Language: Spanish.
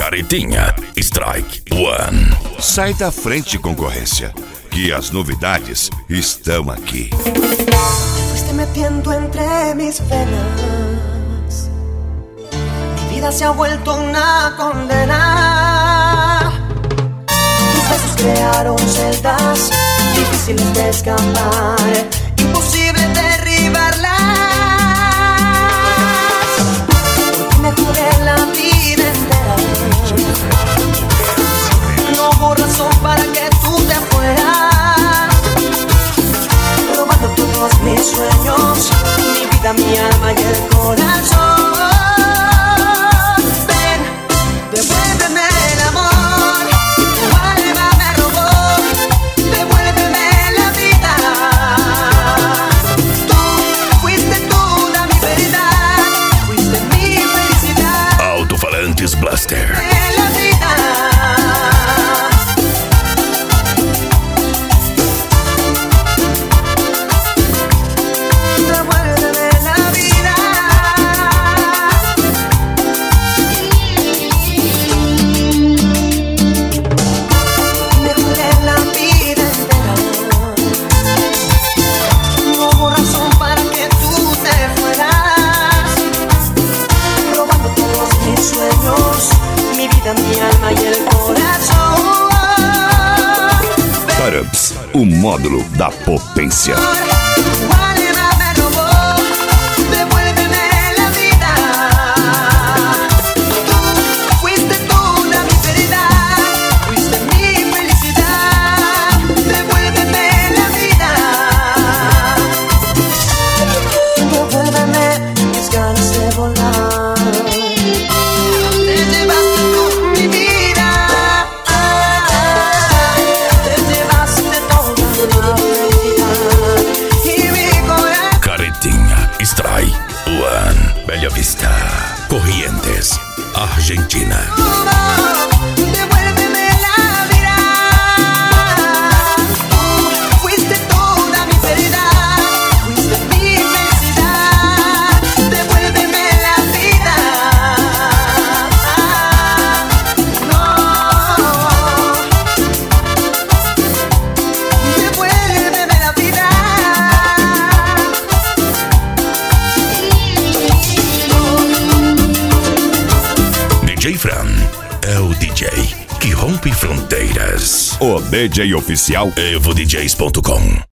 Caretinha, Strike One. Sai da frente, concorrência, que as novidades estão aqui. Fuiste metiendo entre mis venas. Mi vida se ha vuelto una condena. Tus besos crearon celdas difíciles de escapar, imposible derribarlas. Porque me jugué la vida entera. No hubo razón para que tú te fueras, robando todos mis sueños, mi vida, mi alma y el corazón. Ven, devuélveme el amor que tu alma me robó. Devuélveme la vida. Tú fuiste toda mi verdad, fuiste mi felicidad. Alto-falantes Blaster. La vida. Mi alma y el corazón. Carubs, o módulo da potência. Bella Vista, Corrientes, Argentina. Devuélveme la vida. Fuiste toda mi verdad, fuiste mi felicidad. Devuélveme la vida. No. Devuélveme la vida. DJ Fran é o DJ que rompe fronteiras. O DJ oficial EvoDJs.com